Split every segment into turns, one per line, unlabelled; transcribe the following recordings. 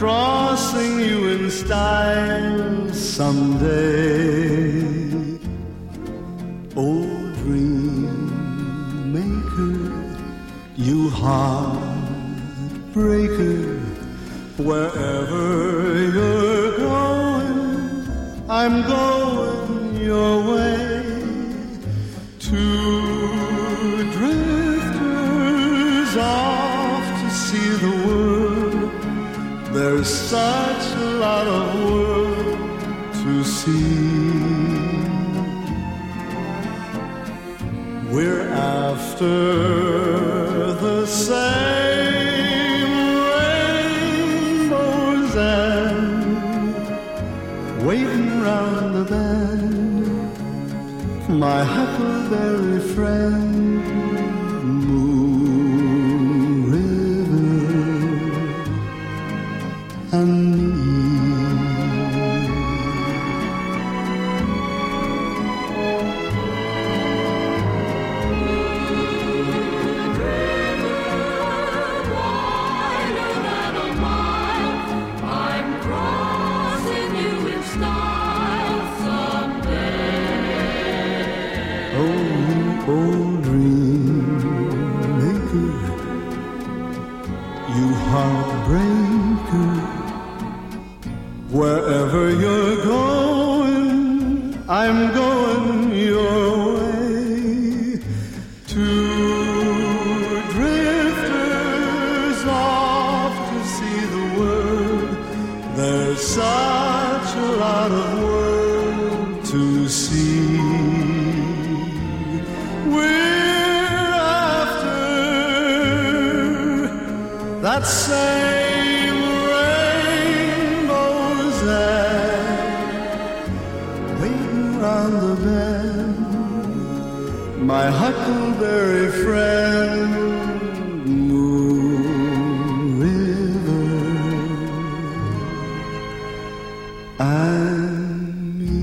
crossing you in style someday. Oh, dream maker, you heartbreaker, wherever you're going, I'm going your way. Two drifters off to see the world. There's such a lot of world to see. We're after the same rainbows and waiting round the bend, my huckleberry friend, Moon River and me. Wherever you're going, I'm going your way. Two drifters off to see the world. There's such a lot of world to see. We're after that same my huckleberry friend, Moon River and me.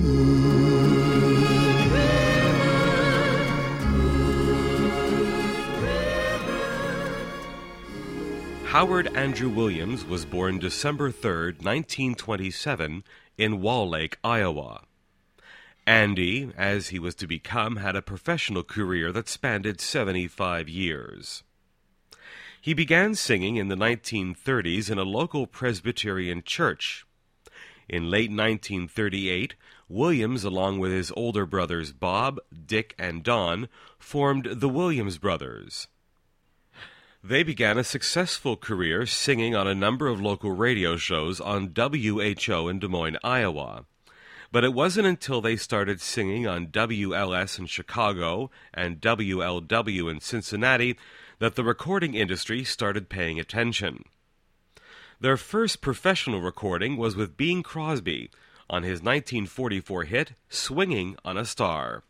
Howard Andrew Williams was born December 3rd, 1927, in Wall Lake, Iowa. Andy, as he was to become, had a professional career that spanned 75 years. He began singing in the 1930s in a local Presbyterian church. In late 1938, Williams, along with his older brothers Bob, Dick, and Don, formed the Williams Brothers. They began a successful career singing on a number of local radio shows on WHO in Des Moines, Iowa. But it wasn't until they started singing on WLS in Chicago and WLW in Cincinnati that the recording industry started paying attention. Their first professional recording was with Bing Crosby on his 1944 hit, Swinging on a Star.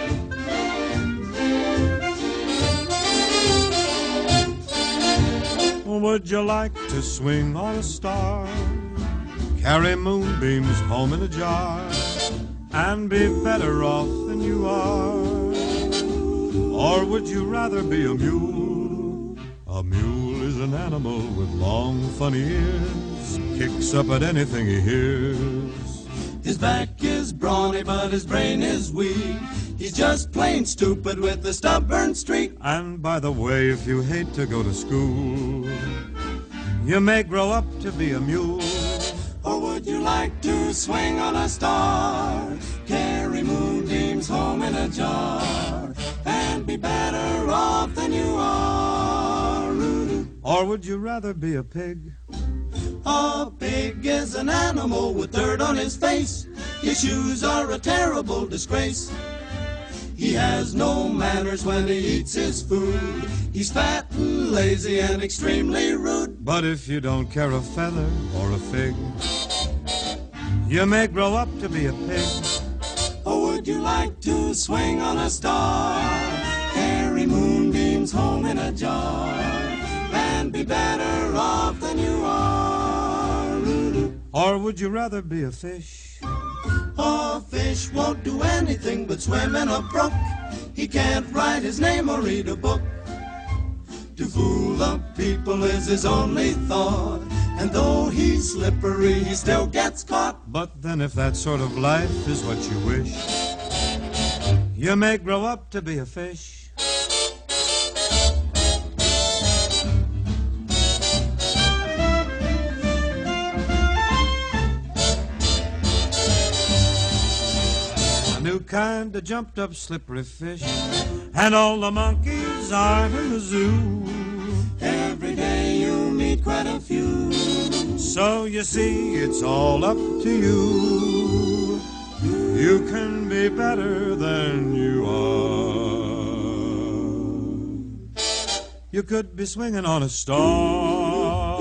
Would you like to swing on a star? Carry moonbeams home in a jar and be better off than you are? Or would you rather be a mule? A mule is an animal with long, funny ears, kicks up at anything he hears.
His back is brawny, but his brain is weak. He's just plain stupid with a stubborn streak.
And by the way, if you hate to go to school, you may grow up to be a mule.
Or would you like to swing on a star, carry moonbeams home in a jar, and be better off than you are?
Or would you rather be a pig?
A pig is an animal with dirt on his face. His shoes are a terrible disgrace. He has no manners when he eats his food. He's fat and lazy and extremely rude.
But if you don't care a feather or a fig, you may grow up to be a pig.
Or would you like to swing on a star, carry moonbeams home in a jar, and be better off than you are?
Or would you rather be a fish?
A fish won't do anything but swim in a brook. He can't write his name or read a book. To fool the people is his only thought. And though he's slippery, he still gets caught.
But then if that sort of life is what you wish, you may grow up to be a fish. A new kind of jumped up slippery fish, and all the monkeys are in the zoo.
Every day you meet quite a few.
So you see, it's all up to you. You can be better than you are. You could be swinging on a star.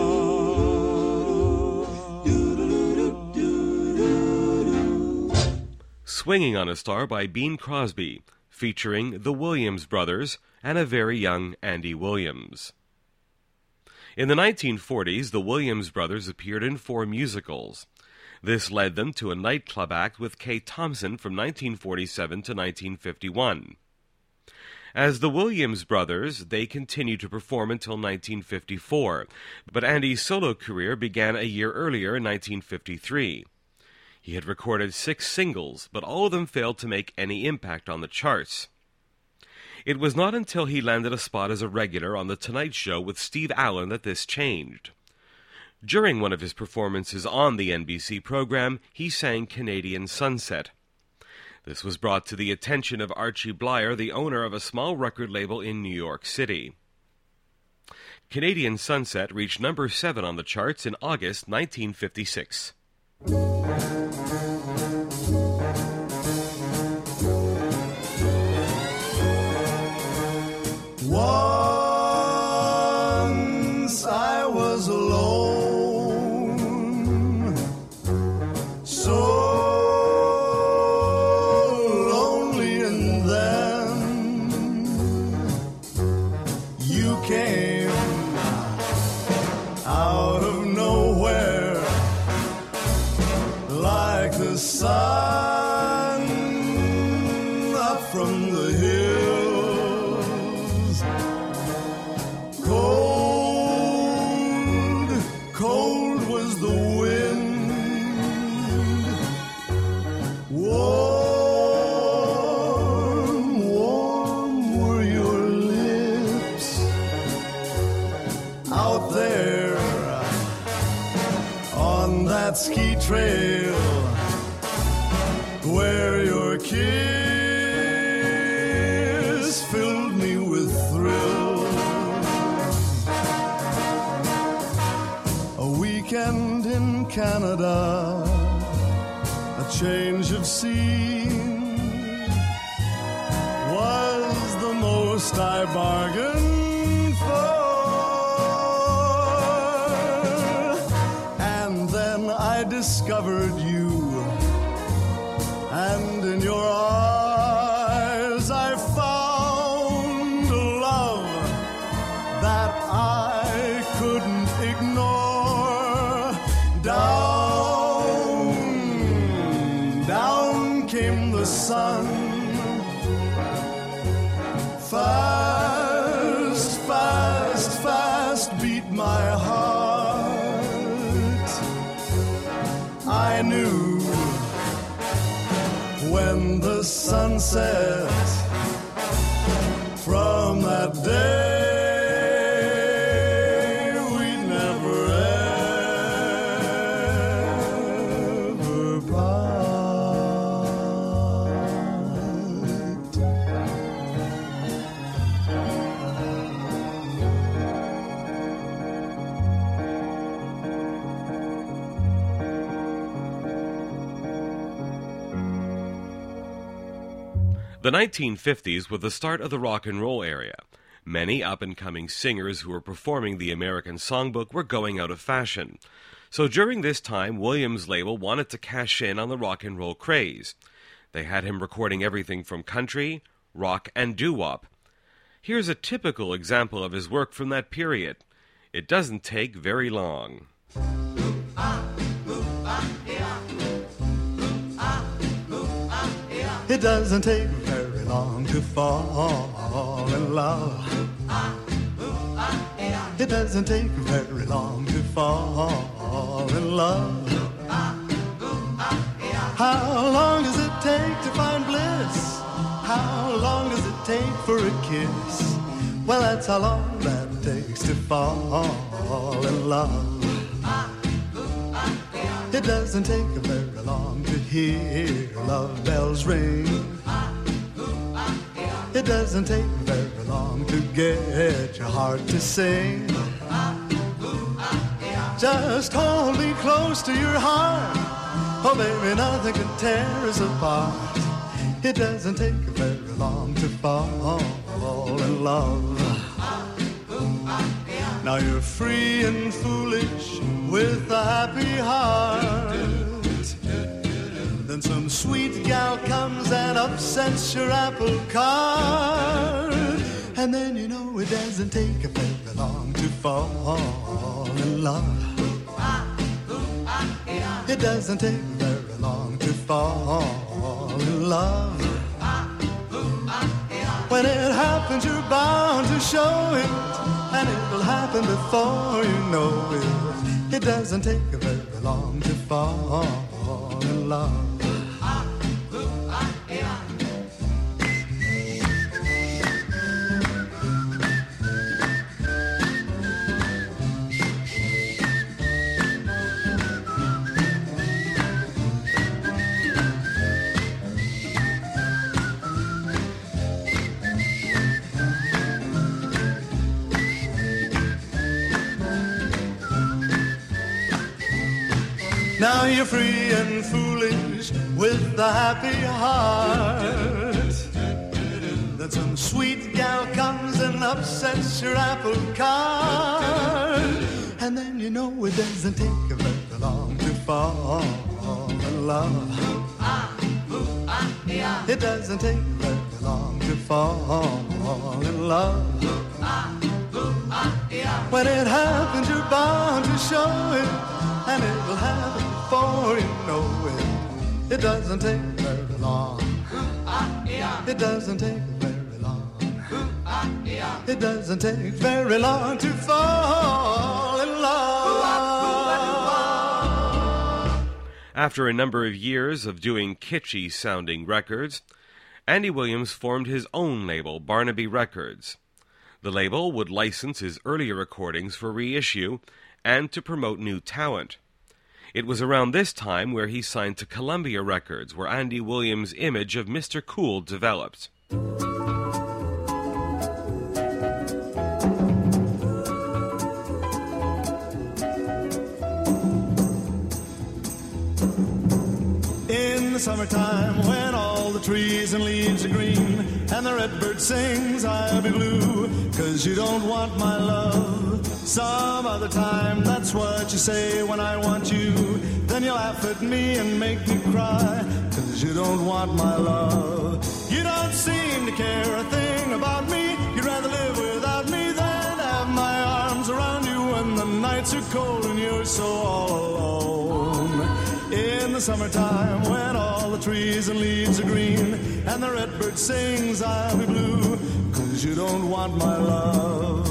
Swinging on a Star by Bing Crosby, featuring the Williams brothers and a very young Andy Williams. In the 1940s, the Williams brothers appeared in 4 musicals. This led them to a nightclub act with Kay Thompson from 1947 to 1951. As the Williams brothers, they continued to perform until 1954, but Andy's solo career began a year earlier in 1953. He had recorded 6 singles, but all of them failed to make any impact on the charts. It was not until he landed a spot as a regular on The Tonight Show with Steve Allen that this changed. During one of his performances on the NBC program, he sang Canadian Sunset. This was brought to the attention of Archie Bleyer, the owner of a small record label in New York City. Canadian Sunset reached number 7 on the charts in August 1956.
Once I was alone, so lonely, and then you came out of nowhere like the sun up from the hill. Cold was the wind, warm were your lips out there on that ski trail where your kiss filled me with thrill. Weekend in Canada, a change of scene was the most I bargained for. And then I discovered you, and in your eyes I found a love that I couldn't ignore. Down came the sun. Fast, fast, fast beat my heart. I knew when the sun set from that day
The 1950s were the start of the rock and roll era. Many up-and-coming singers who were performing the American songbook were going out of fashion. So during this time, Williams' label wanted to cash in on the rock and roll craze. They had him recording everything from country, rock, and doo-wop. Here's a typical example of his work from that period. It doesn't take very long.
It doesn't take very long to fall in love. It doesn't take very long to fall fall in love. How long does it take to find bliss? How long does it take for a kiss? Well, that's how long that takes to fall in love. It doesn't take very long to hear love bells ring. It doesn't take very long to get your heart to sing. Just hold me close to your heart. Oh, baby, nothing can tear us apart. It doesn't take very long to fall in love. Now you're free and foolish with a happy heart. Then some sweet gal comes and upsets your apple cart. And then you know it doesn't take very long to fall in love. It doesn't take very long to fall in love. When it happens, you're bound to show it, and it'll happen before you know it. It doesn't take very long to fall in love. Now you're free and foolish with a happy heart. Then some sweet gal comes and upsets your apple cart. And then you know it doesn't take very long to fall in love. It doesn't take very long to fall in love. When it happens, you're bound to show it, and it'll happen before you know it. It doesn't take very long. It doesn't take very long. It doesn't take very long to fall in love.
After a number of years of doing kitschy-sounding records, Andy Williams formed his own label, Barnaby Records. The label would license his earlier recordings for reissue and to promote new talent. It was around this time where he signed to Columbia Records, where Andy Williams' image of Mr. Cool developed.
In the summertime, when all the trees and leaves are green, and the redbird sings, I'll be blue, 'cause you don't want my love. Some other time, that's what you say when I want you. Then you laugh at me and make me cry, 'cause you don't want my love. You don't seem to care a thing about me. You'd rather live without me than have my arms around you when the nights are cold and you're so all alone. In the summertime, when all the trees and leaves are green, and the redbird sings, I'll be blue, 'cause you don't want my love.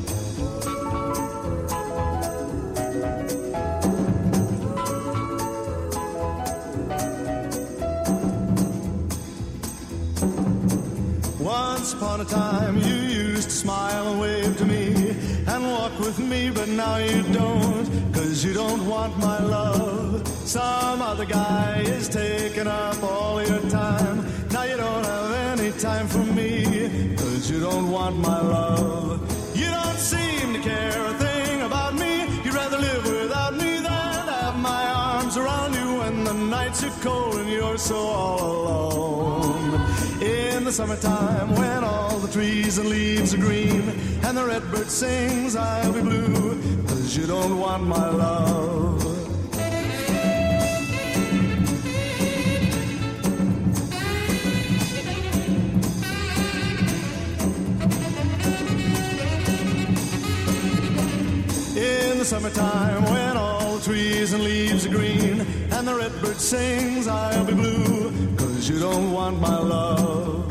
Once upon a time, you used to smile and wave to me and walk with me, but now you don't, 'cause you don't want my love. Some other guy is taking up all your time. Now you don't have any time for me, 'cause you don't want my love. You don't seem to care a thing about me. You'd rather live without me than have my arms around you when the nights are cold and you're so all alone. In the summertime, when all the trees and leaves are green, and the redbird sings, I'll be blue, 'cause you don't want my love. In the summertime, when all the trees and leaves are green, and the redbird sings, I'll be blue, 'cause you don't want my love.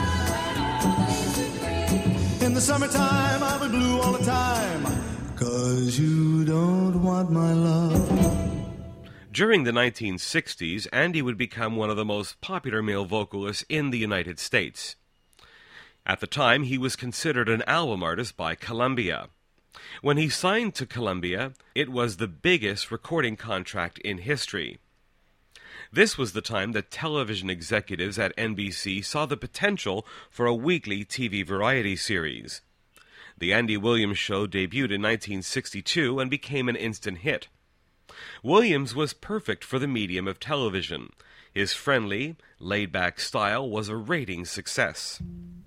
In the summertime, I'll be blue all the time, 'cause 'cause you don't want my love.
During the 1960s, Andy would become one of the most popular male vocalists in the United States. At the time, he was considered an album artist by Columbia. When he signed to Columbia, it was the biggest recording contract in history. This was the time that television executives at NBC saw the potential for a weekly TV variety series. The Andy Williams Show debuted in 1962 and became an instant hit. Williams was perfect for the medium of television. His friendly, laid-back style was a ratings success.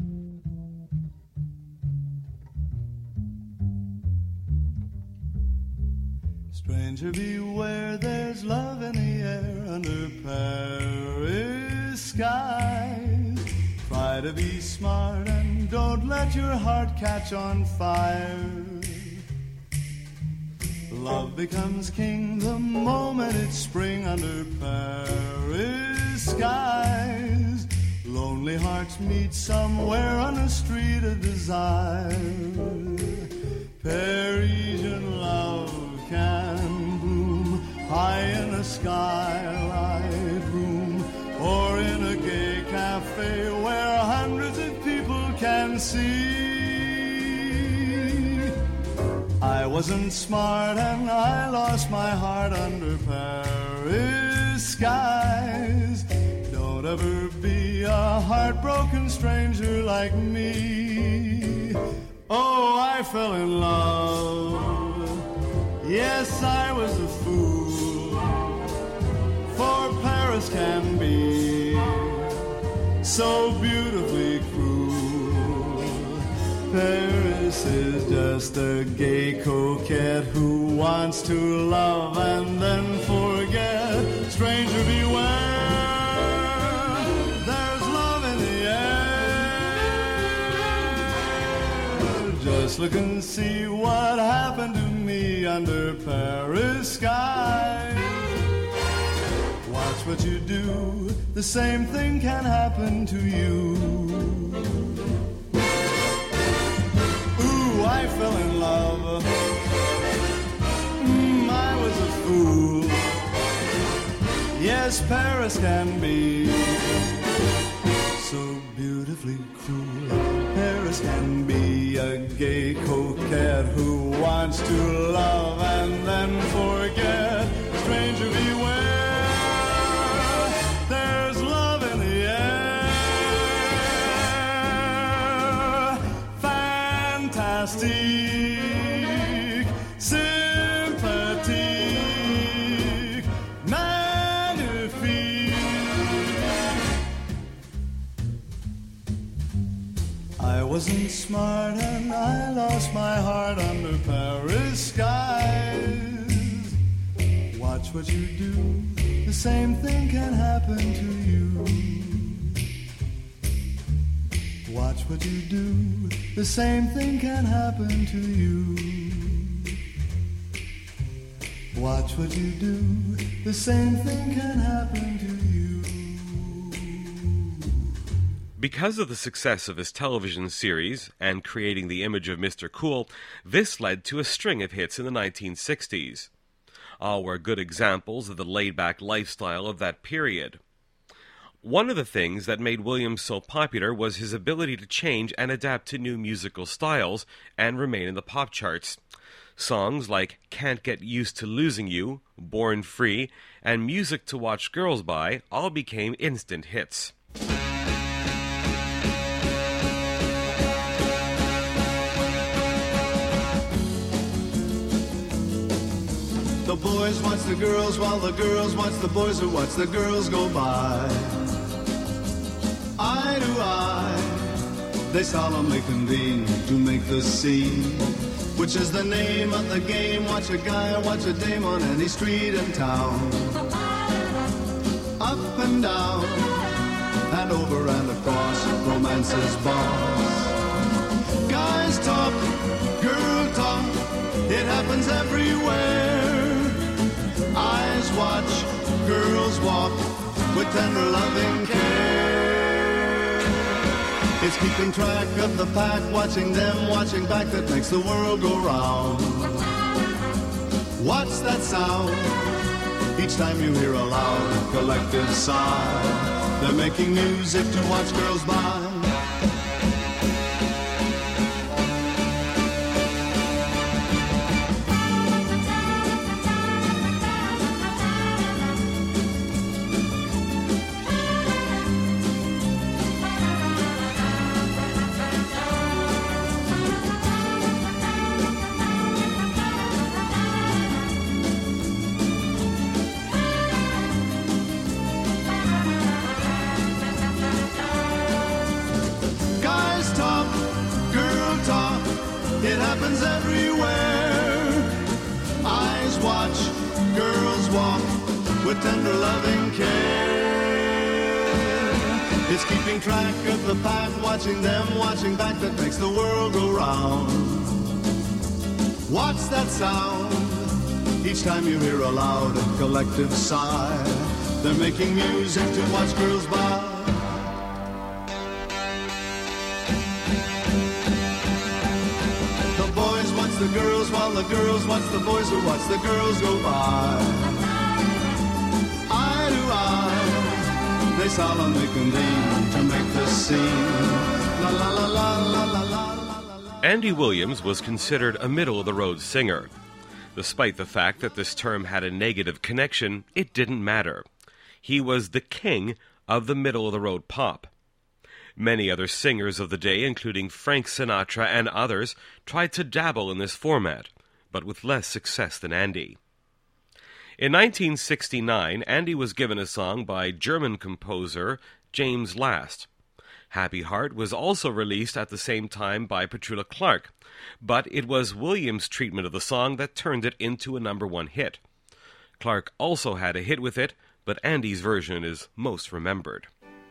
Stranger, beware, there's love in the air under Paris skies. Try to be smart and don't let your heart catch on fire. Love becomes king the moment it's spring under Paris skies. Lonely hearts meet somewhere on a street of desire. Parisian love can bloom high in a skylight room, or in a gay cafe where hundreds of people can see. I wasn't smart and I lost my heart under Paris skies. Don't ever be a heartbroken stranger like me. Oh, I fell in love. Yes, I was a fool. For Paris can be so beautifully cruel. Paris is just a gay coquette who wants to love and then forget. Stranger, beware, there's love in the air. Just look and see what happened to me under Paris skies. Watch what you do, the same thing can happen to you. I fell in love. I was a fool. Yes, Paris can be so beautifully cruel. Paris can be a gay coquette who wants to love and then forget. Stranger, beware, there's love in the air. Fantastic, sympathetic, magnifique. I wasn't smart and I lost my heart under Paris skies. Watch what you do, the same thing can happen to you. Watch what you do, the same thing can happen to you. Watch what you do, the same thing can happen to you.
Because of the success of his television series and creating the image of Mr. Cool, this led to a string of hits in the 1960s. All were good examples of the laid-back lifestyle of that period. One of the things that made Williams so popular was his ability to change and adapt to new musical styles and remain in the pop charts. Songs like Can't Get Used to Losing You, Born Free, and Music to Watch Girls By all became instant hits.
The boys watch the girls while the girls watch the boys who watch the girls go by. Eye to eye, they solemnly convene to make the scene, which is the name of the game. Watch a guy, watch a dame on any street in town. Up and down, and over and across, romance's boss. Guys talk, girl talk, it happens everywhere. Eyes watch, girls walk, with tender loving care. It's keeping track of the pack, watching them, watching back, that makes the world go round. What's that sound? Each time you hear a loud collective sigh, they're making music to watch girls by. It happens everywhere. Eyes watch, girls walk with tender loving care. It's keeping track of the pack, watching them, watching back, that makes the world go round. What's that sound? Each time you hear a loud collective sigh, they're making music to watch girls by. The girls while the girls watch the boys who watch the girls go by. Eye to eye, they solemnly convene to make the scene. La la la la la la la la.
Andy Williams was considered a middle-of-the-road singer. Despite the fact that this term had a negative connection, it didn't matter. He was the king of the middle-of-the-road pop. Many other singers of the day, including Frank Sinatra and others, tried to dabble in this format, but with less success than Andy. In 1969, Andy was given a song by German composer James Last. Happy Heart was also released at the same time by Petula Clark, but it was Williams' treatment of the song that turned it into a #1 hit. Clark also had a hit with it, but Andy's version is most remembered.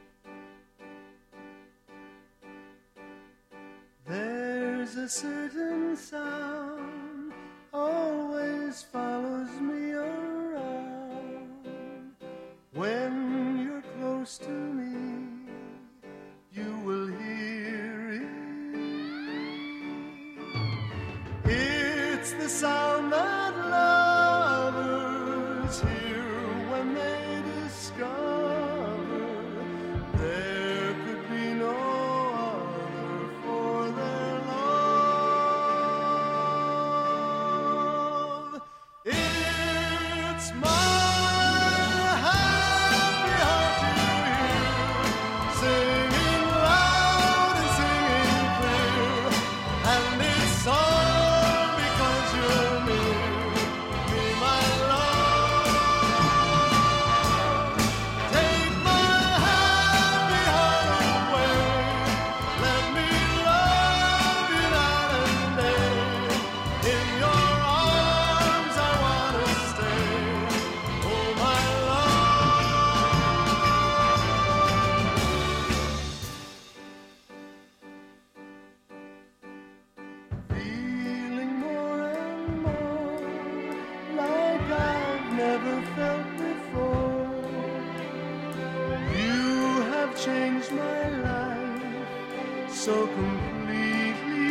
There's a certain sound always follows me around. When you're close to me, you will hear it. It's the sound that lovers hear when they discover there could be no other for their love. It's my happy heart you hear, singing loud and singing clear, and it's all because you're near me, my love. Take my happy heart away, let me love you night and day. In your arms I want to stay, oh my love. Feeling more and more like I've never felt before. You have changed my life so completely.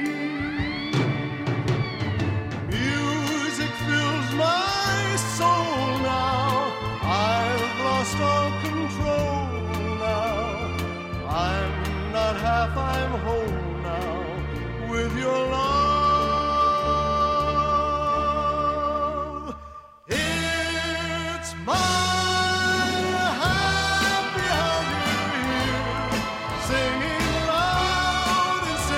Music fills my soul now. I've lost all control now. I'm not half, I'm whole now with your love. It's my happy heart you hear, singing loud and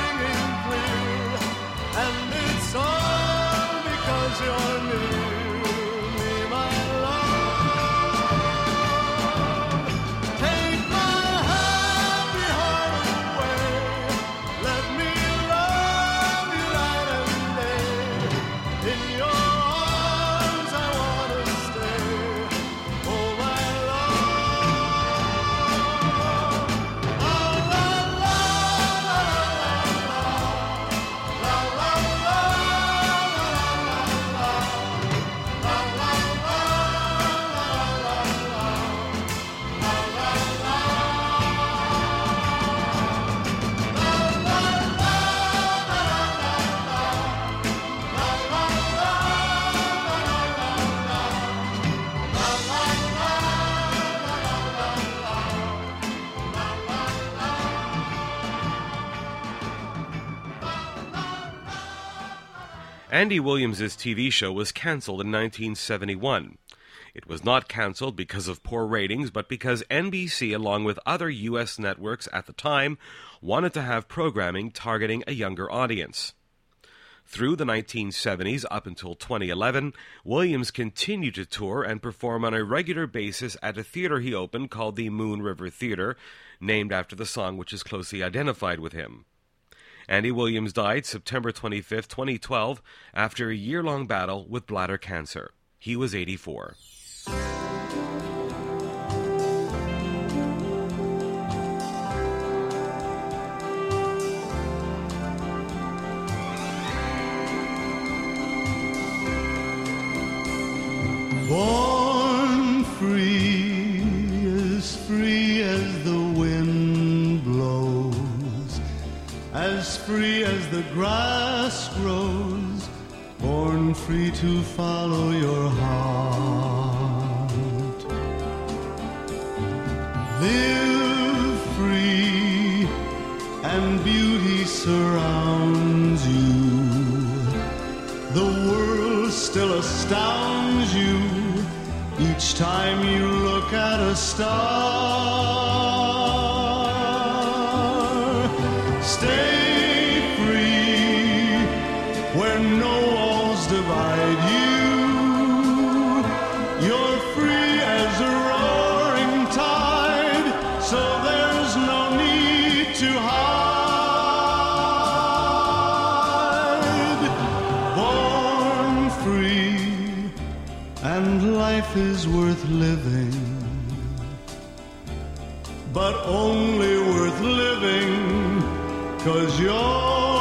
Andy Williams' TV show was cancelled in 1971. It was not cancelled because of poor ratings, but because NBC, along with other U.S. networks at the time, wanted to have programming targeting a younger audience. Through the 1970s up until 2011, Williams continued to tour and perform on a regular basis at a theater he opened called the Moon River Theater, named after the song which is closely identified with him. Andy Williams died September 25, 2012, after a year-long battle with bladder cancer. He was 84.
Born free as the wind blows, as free as the grass grows, born free to follow your heart. Live free and beauty surrounds you. The world still astounds you each time you look at a star. Stay free where no walls divide you. You're free as a roaring tide, so there's no need to hide. Born free, and life is worth living, but only worth living 'cause you're